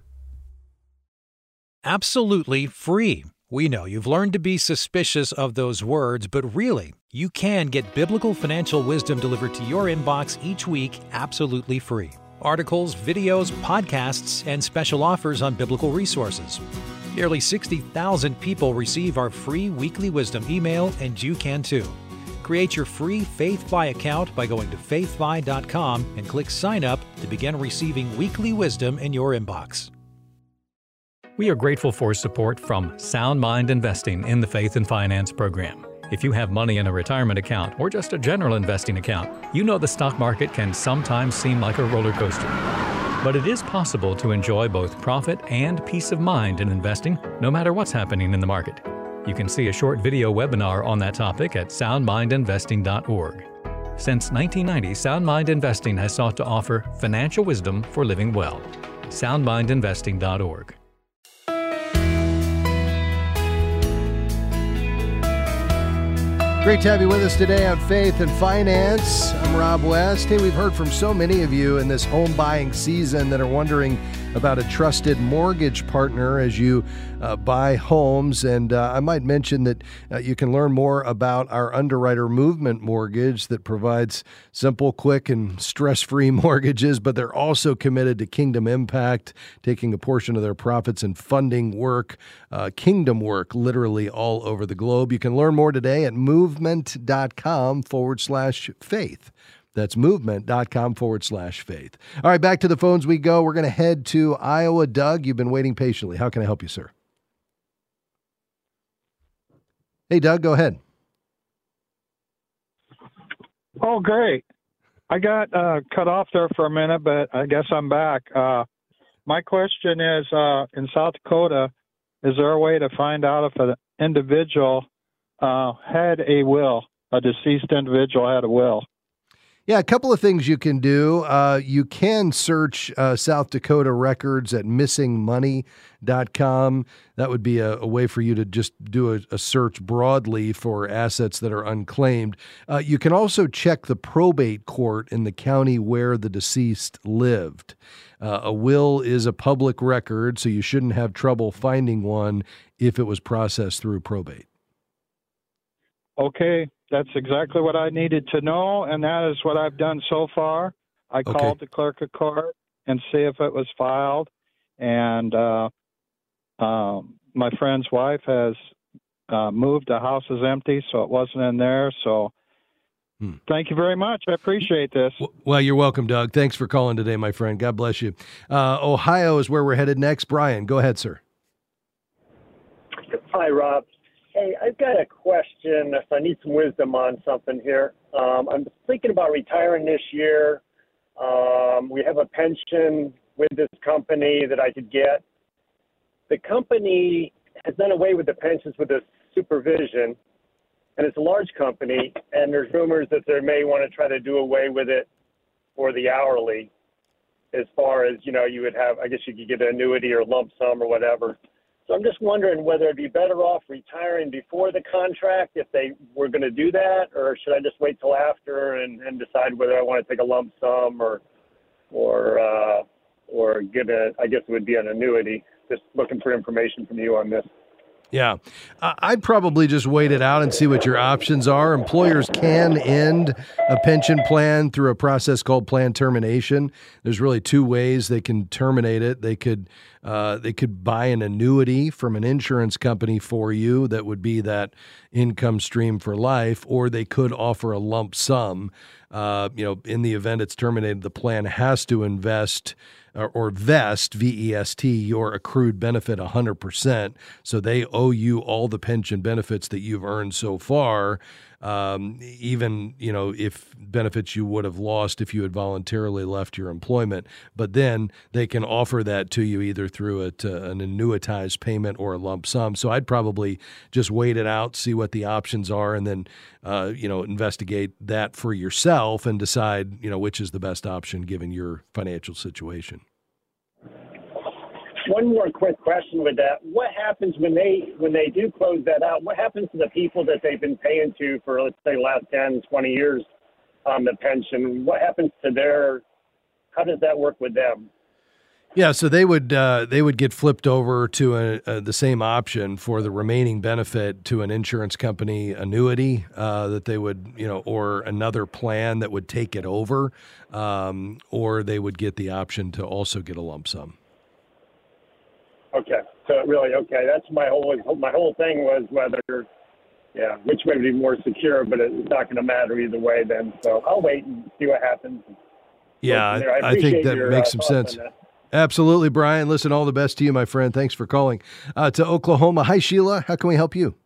Absolutely free. We know you've learned to be suspicious of those words, but really, you can get biblical financial wisdom delivered to your inbox each week absolutely free. Articles, videos, podcasts, and special offers on biblical resources. Nearly sixty thousand people receive our free weekly wisdom email, and you can too. Create your free FaithFi account by going to faith fi dot com and click Sign Up to begin receiving weekly wisdom in your inbox. We are grateful for support from Sound Mind Investing in the Faith and Finance program. If you have money in a retirement account or just a general investing account, you know the stock market can sometimes seem like a roller coaster. But it is possible to enjoy both profit and peace of mind in investing, no matter what's happening in the market. You can see a short video webinar on that topic at sound mind investing dot org. Since nineteen ninety, Sound Mind Investing has sought to offer financial wisdom for living well. sound mind investing dot org. Great to have you with us today on Faith and Finance. I'm Rob West. Hey, we've heard from so many of you in this home buying season that are wondering about a trusted mortgage partner as you uh, buy homes. And uh, I might mention that uh, you can learn more about our Underwriter Movement Mortgage that provides simple, quick, and stress-free mortgages, but they're also committed to kingdom impact, taking a portion of their profits and funding work, uh, kingdom work, literally all over the globe. You can learn more today at movement.com forward slash faith. That's movement.com forward slash faith. All right, back to the phones we go. We're going to head to Iowa. Doug, you've been waiting patiently. How can I help you, sir? Hey, Doug, go ahead. Oh, great. I got uh, cut off there for a minute, but I guess I'm back. Uh, my question is, uh, in South Dakota, is there a way to find out if an individual uh, had a will, a deceased individual had a will? Yeah, a couple of things you can do. Uh, you can search uh, South Dakota records at missing money dot com. That would be a, a way for you to just do a, a search broadly for assets that are unclaimed. Uh, you can also check the probate court in the county where the deceased lived. Uh, a will is a public record, so you shouldn't have trouble finding one if it was processed through probate. Okay. That's exactly what I needed to know, and that is what I've done so far. I Okay. called the clerk of court and see if it was filed, and uh, um, my friend's wife has uh, moved. The house is empty, so it wasn't in there. So Hmm. Thank you very much. I appreciate this. Well, you're welcome, Doug. Thanks for calling today, my friend. God bless you. Uh, Ohio is where we're headed next. Brian, go ahead, sir. Hi, Rob. Hey, I've got a question. If I need some wisdom on something here. Um, I'm thinking about retiring this year. Um, we have a pension with this company that I could get. The company has done away with the pensions with the supervision, and it's a large company, and there's rumors that they may want to try to do away with it for the hourly, as far as, you know, you would have, I guess you could get an annuity or lump sum or whatever. So I'm just wondering whether it'd be better off retiring before the contract if they were going to do that, or should I just wait till after and, and decide whether I want to take a lump sum or, or, uh, or get a, I guess it would be an annuity. Just looking for information from you on this. Yeah, I'd probably just wait it out and see what your options are. Employers can end a pension plan through a process called plan termination. There's really two ways they can terminate it. They could uh, they could buy an annuity from an insurance company for you that would be that income stream for life, or they could offer a lump sum. Uh, you know, in the event it's terminated, the plan has to invest or, or vest, V E S T, your accrued benefit one hundred percent. So they owe you all the pension benefits that you've earned so far, um, even, you know, if benefits you would have lost if you had voluntarily left your employment. But then they can offer that to you either through a, to an annuitized payment or a lump sum. So I'd probably just wait it out, see what the options are, and then, uh, you know, investigate that for yourself and decide, you know, which is the best option given your financial situation. One more quick question with that. What happens when they when they do close that out? What happens to the people that they've been paying to for, let's say, the last ten, twenty years on the pension? What happens to their, how does that work with them? Yeah, so they would uh, they would get flipped over to a, a, the same option for the remaining benefit to an insurance company annuity uh, that they would, you know, or another plan that would take it over, um, or they would get the option to also get a lump sum. Okay, so really, okay, that's my whole my whole thing was whether, yeah, which way would be more secure, but it's not going to matter either way then. So I'll wait and see what happens. Yeah, I, I think that your, makes uh, some sense. Absolutely, Brian. Listen, all the best to you, my friend. Thanks for calling. Uh, to Oklahoma. Hi, Sheila. How can we help you?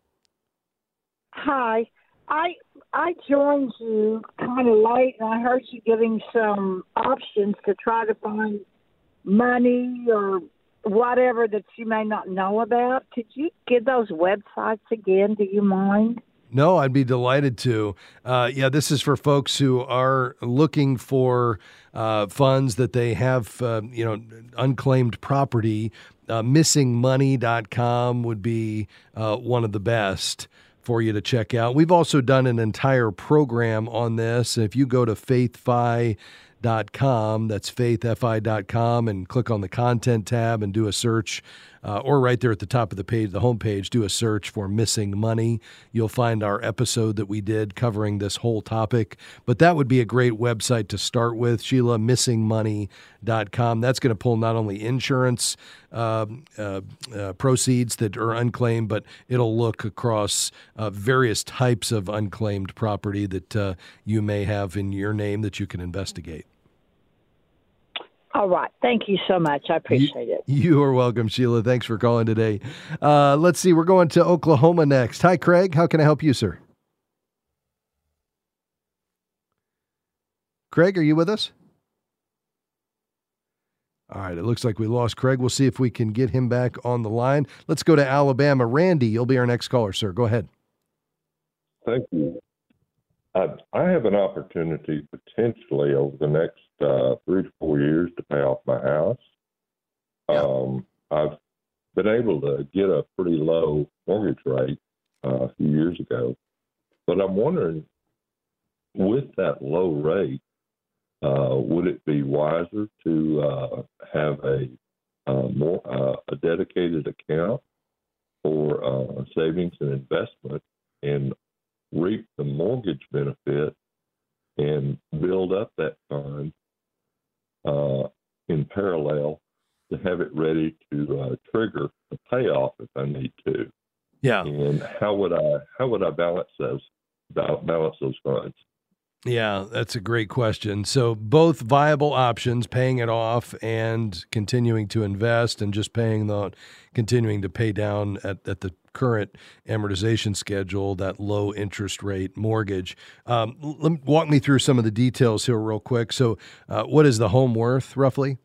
Hi. I I joined you kind of late, and I heard you giving some options to try to find money or whatever that you may not know about. Could you give those websites again? Do you mind? No, I'd be delighted to. Uh, yeah, this is for folks who are looking for uh, funds that they have, uh, you know, unclaimed property. Uh, missing money dot com would be uh, one of the best for you to check out. We've also done an entire program on this. If you go to faith fi dot com, that's faith fi dot com, and click on the content tab and do a search, uh, or right there at the top of the page, the homepage, do a search for Missing Money. You'll find our episode that we did covering this whole topic. But that would be a great website to start with, Sheila, missing money dot com. That's going to pull not only insurance uh, uh, uh, proceeds that are unclaimed, but it'll look across uh, various types of unclaimed property that uh, you may have in your name that you can investigate. All right. Thank you so much. I appreciate you, it. You are welcome, Sheila. Thanks for calling today. Uh, let's see. We're going to Oklahoma next. Hi, Craig. How can I help you, sir? Craig, are you with us? All right. It looks like we lost Craig. We'll see if we can get him back on the line. Let's go to Alabama. Randy, you'll be our next caller, sir. Go ahead. Thank you. I, I have an opportunity potentially over the next uh, three to four years to pay off my house. Yeah. Um, I've been able to get a pretty low mortgage rate uh, a few years ago, but I'm wondering, with that low rate, uh, would it be wiser to uh, have a uh, more uh, a dedicated account for uh, savings and investment and reap the mortgage benefit and build up that fund uh, in parallel to have it ready to uh, trigger a payoff if I need to? Yeah. And how would I how would I balance those balance those funds? Yeah, that's a great question. So both viable options, paying it off and continuing to invest and just paying the, continuing to pay down at, at the current amortization schedule, that low interest rate mortgage. Um, let me, walk me through some of the details here real quick. So uh, what is the home worth roughly?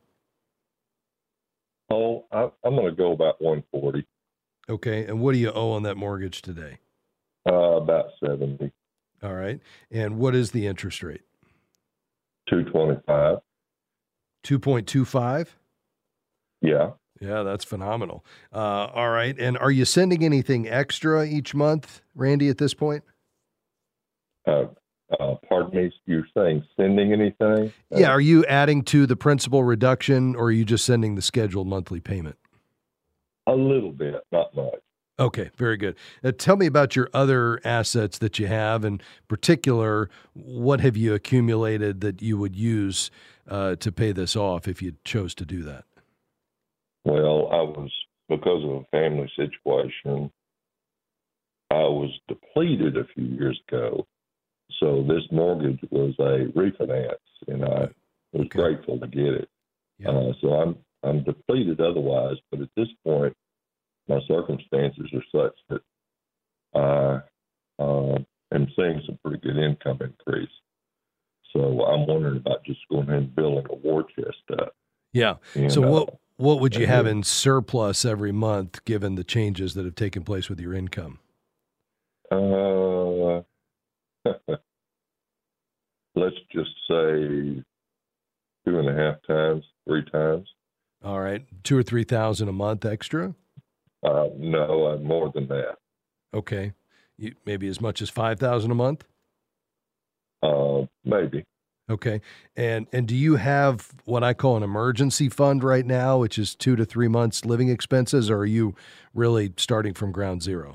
Oh, I, I'm going to go about one forty. Okay. And what do you owe on that mortgage today? Uh, about seventy. All right. And what is the interest rate? two twenty-five. two point two five? Yeah. Yeah, that's phenomenal. Uh, all right. And are you sending anything extra each month, Randy, at this point? Uh, uh, pardon me, you're saying sending anything? Yeah. Are you adding to the principal reduction, or are you just sending the scheduled monthly payment? A little bit, not much. Okay, very good. Uh, tell me about your other assets that you have. In particular, what have you accumulated that you would use uh, to pay this off if you chose to do that? Well, I was, because of a family situation, I was depleted a few years ago. So this mortgage was a refinance, and I was okay. grateful to get it. Yeah. Uh, so I'm I'm depleted otherwise, but at this point, my circumstances are such that I uh, am seeing some pretty good income increase. So I'm wondering about just going ahead and building a war chest up. Yeah. And, so what uh, what would you have in surplus every month, given the changes that have taken place with your income? Uh, let's just say two and a half times, three times. All right, two or three thousand a month extra. Uh, no, uh, more than that. Okay, you, maybe as much as five thousand a month. Uh, maybe. Okay, and and do you have what I call an emergency fund right now, which is two to three months living expenses, or are you really starting from ground zero?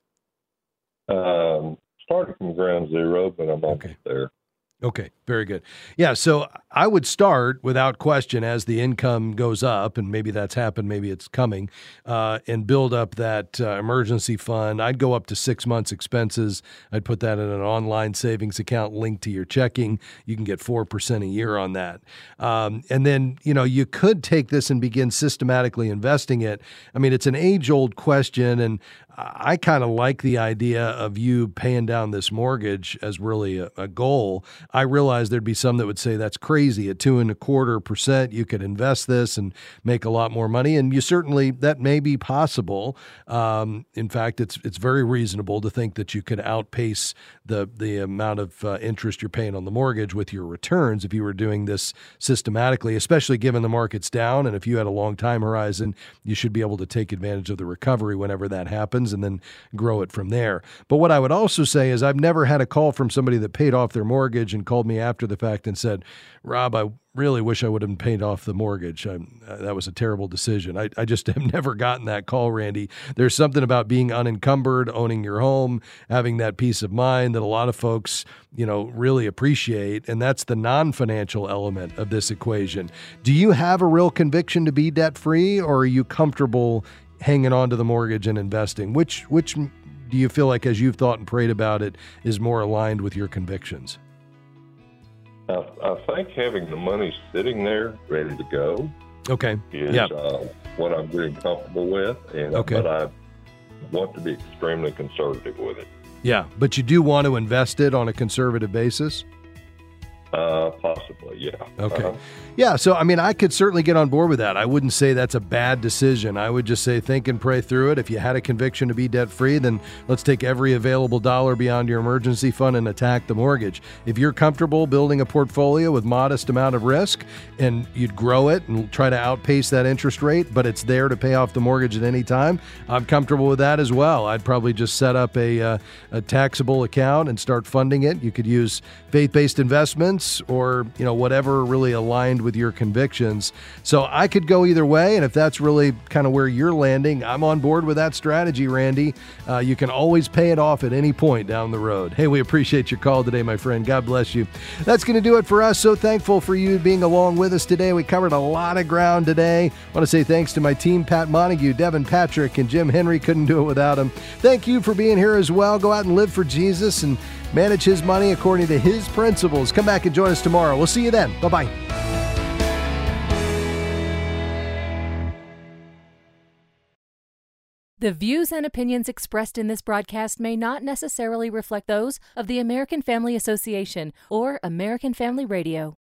Um, starting from ground zero, but I'm almost okay. there. Okay, very good. Yeah, so I would start without question as the income goes up, and maybe that's happened, maybe it's coming, uh, and build up that uh, emergency fund. I'd go up to six months expenses. I'd put that in an online savings account linked to your checking. You can get four percent a year on that. Um, and then, you know, you could take this and begin systematically investing it. I mean, it's an age-old question, and I kind of like the idea of you paying down this mortgage as really a, a goal. I realize there'd be some that would say that's crazy. At two and a quarter percent, you could invest this and make a lot more money. And you certainly, that may be possible. Um, in fact, it's it's very reasonable to think that you could outpace the the amount of uh, interest you're paying on the mortgage with your returns if you were doing this systematically, especially given the market's down. And if you had a long time horizon, you should be able to take advantage of the recovery whenever that happens and then grow it from there. But what I would also say is I've never had a call from somebody that paid off their mortgage and called me after the fact and said, Rob, I really wish I would have paid off the mortgage. I, uh, that was a terrible decision. I, I just have never gotten that call, Randy. There's something about being unencumbered, owning your home, having that peace of mind that a lot of folks, you know, really appreciate. And that's the non-financial element of this equation. Do you have a real conviction to be debt-free, or are you comfortable hanging on to the mortgage and investing? Which, which do you feel like, as you've thought and prayed about it, is more aligned with your convictions? I, I think having the money sitting there ready to go okay. is yeah. uh, what I'm really comfortable with, and okay. but I want to be extremely conservative with it. Yeah, but you do want to invest it on a conservative basis? Uh, possibly, yeah. Okay. Uh-huh. Yeah, so, I mean, I could certainly get on board with that. I wouldn't say that's a bad decision. I would just say think and pray through it. If you had a conviction to be debt-free, then let's take every available dollar beyond your emergency fund and attack the mortgage. If you're comfortable building a portfolio with modest amount of risk and you'd grow it and try to outpace that interest rate, but it's there to pay off the mortgage at any time, I'm comfortable with that as well. I'd probably just set up a, uh, a taxable account and start funding it. You could use faith-based investments or, you know, whatever really aligned with your convictions. So I could go either way, and if that's really kind of where you're landing, I'm on board with that strategy, Randy. Uh, you can always pay it off at any point down the road. Hey, we appreciate your call today, my friend. God bless you. That's going to do it for us. So thankful for you being along with us today. We covered a lot of ground today. I want to say thanks to my team, Pat Montague, Devin Patrick, and Jim Henry. Couldn't do it without him. Thank you for being here as well. Go out and live for Jesus and manage his money according to his principles. Come back and join us tomorrow. We'll see you then. Bye-bye. The views and opinions expressed in this broadcast may not necessarily reflect those of the American Family Association or American Family Radio.